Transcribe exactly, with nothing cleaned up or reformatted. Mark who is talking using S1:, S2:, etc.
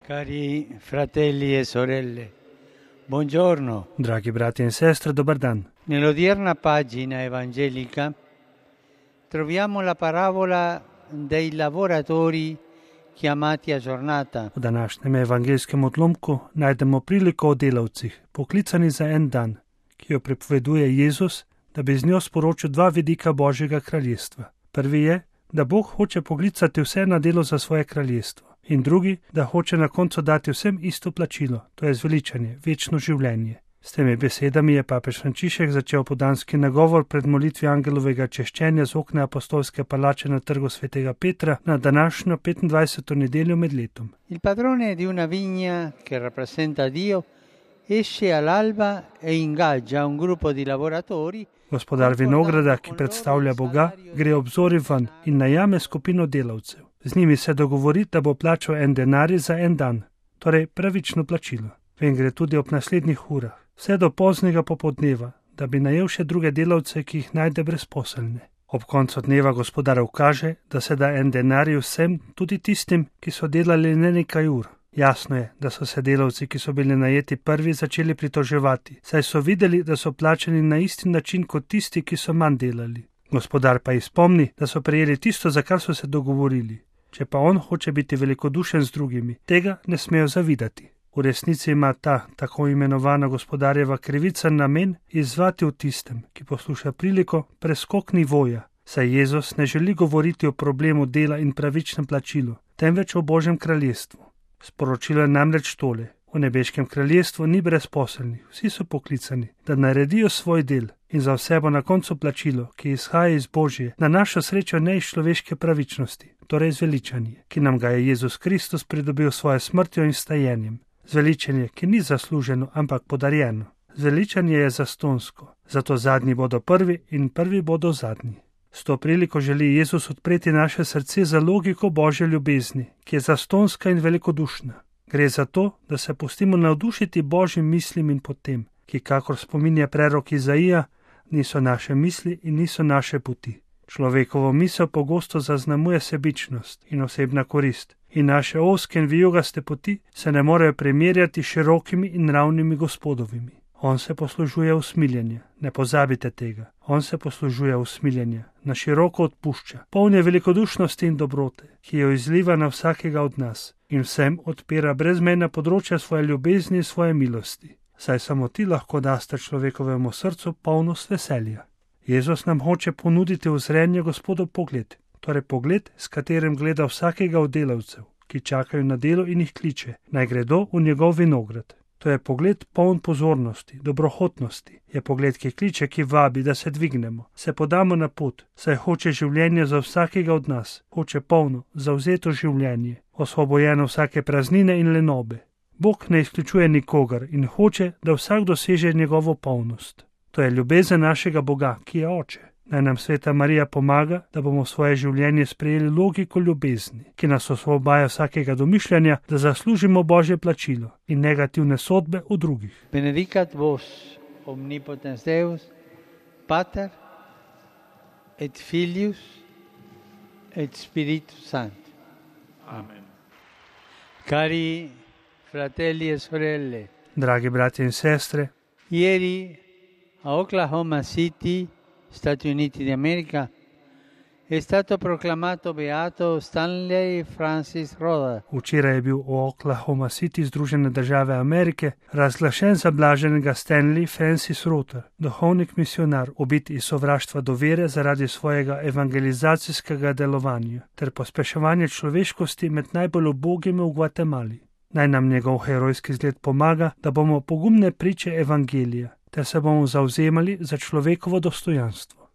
S1: Cari fratelli e sorelle, buongiorno.
S2: Dragi brati in sestre, dobar dan.
S1: Nell'odierna pagina evangelica troviamo la parabola dei lavoratori chiamati a giornata.
S2: V današnjem evangelskem odlomku najdemo priliko o delavcih, poklicani za en dan, ki jo pripoveduje Jezus, da bi z njo sporočil dva vidika Božjega kraljestva. Prvi je, da Bog hoče poklicati vse na delo za svoje kraljestvo. In drugi, da hoče na koncu dati vsem isto plačilo, to je zveličanje, večno življenje. S temi besedami je papež Frančišek začel podanski nagovor pred molitvi angelovega češčenja z okna apostolske palače na trgu svetega Petra na današnjo petindvajseto nedeljo med letom.
S1: Il padrone di una vigna che rappresenta Dio esce all'alba e ingaggia un gruppo di lavoratori.
S2: Gospodar vinograda, ki predstavlja Boga, gre ob zori ven in najame skupino delavcev. Z njimi se dogovori, da bo plačal en denarij za en dan, torej pravično plačilo. Ven gre tudi ob naslednjih urah, vse do poznega popoldneva, da bi najel še druge delavce, ki jih najde brezposelne. Ob koncu dneva gospodar ukaže, da se da en denarij vsem, tudi tistim, ki so delali ne nekaj ur. Jasno je, da so se delavci, ki so bili najeti prvi, začeli pritoževati, saj so videli, da so plačani na isti način kot tisti, ki so manj delali. Gospodar pa jih spomni, da so prejeli tisto, za kar so se dogovorili. Če pa on hoče biti velikodušen z drugimi, tega ne smejo zavidati. V resnici ima ta tako imenovana gospodarjeva krivica namen izzvati v tistem, ki posluša priliko, preskok nivoja, saj Jezus ne želi govoriti o problemu dela in pravičnem plačilu, temveč o Božjem kraljestvu. Sporočilo je namreč tole: v nebeškem kraljestvu ni brezposelnih, vsi so poklicani, da naredijo svoj del in za vse bo na koncu plačilo, ki izhaja iz Božje, na našo srečo ne iz človeške pravičnosti, torej zveličanje, ki nam ga je Jezus Kristus pridobil svojo smrtjo in stajenjem. Zveličanje, ki ni zasluženo, ampak podarjeno. Zveličanje je zastonsko, zato zadnji bodo prvi in prvi bodo zadnji. S to priliko želi Jezus odpreti naše srce za logiko Božje ljubezni, ki je zastonska in velikodušna. Gre za to, da se pustimo navdušiti Božjim mislim in potem, ki, kakor spominja prerok Izaija, niso naše misli in niso naše poti. Človekovo misel pogosto zaznamuje sebičnost in osebna korist, in naše ozke in vijugaste poti se ne morejo primerjati s širokimi in ravnimi Gospodovimi. On se poslužuje usmiljenja, ne pozabite tega. On se poslužuje usmiljenja, na široko odpušča, polne velikodušnosti in dobrote, ki jo izliva na vsakega od nas in vsem odpira brezmejna področja svoje ljubezni in svoje milosti. Saj samo ti lahko daste človekovemu srcu polnost veselja. Jezus nam hoče ponuditi uzrenje Gospodov pogled, torej pogled, s katerim gleda vsakega od delavcev, ki čakajo na delo in jih kliče, naj gredo v njegov vinograd. To je pogled poln pozornosti, dobrohotnosti, je pogled, ki kliče, ki vabi, da se dvignemo, se podamo na pot, saj hoče življenje za vsakega od nas, hoče polno, zavzeto življenje, osvobojeno vsake praznine in lenobe. Bog ne izključuje nikogar in hoče, da vsak doseže njegovo polnost. To je ljubezen našega Boga, ki je Oče. Naj nam Sveta Marija pomaga, da bomo v svoje življenje sprejeli logiko ljubezni, ki nas osvobaja vsakega domišljanja, da zaslužimo Božje plačilo in negativne sodbe v drugih.
S1: Benedicat vos omnipotens Deus, Pater et Filius et Spiritus Sanctus.
S2: Amen.
S1: Cari fratelli e sorelle,
S2: Dragi brati in sestre,
S1: ieri a Oklahoma City, Stati Uniti d'America, è stato proclamato beato Stanley Francis Rhoda.
S2: Včeraj je bil v Oklahoma City, Združene države Amerike, razglašen za blaženega Stanley Francis Rhoda, duhovnik misionar, ubit iz sovraštva do vere zaradi svojega evangelizacijskega delovanja ter pospeševanja človeškosti med najbolj ubogimi v Gvatemali. Naj nam njegov herojski zgled pomaga, da bomo pogumne priče evangelija, ter se bomo zavzemali za človekovo dostojanstvo.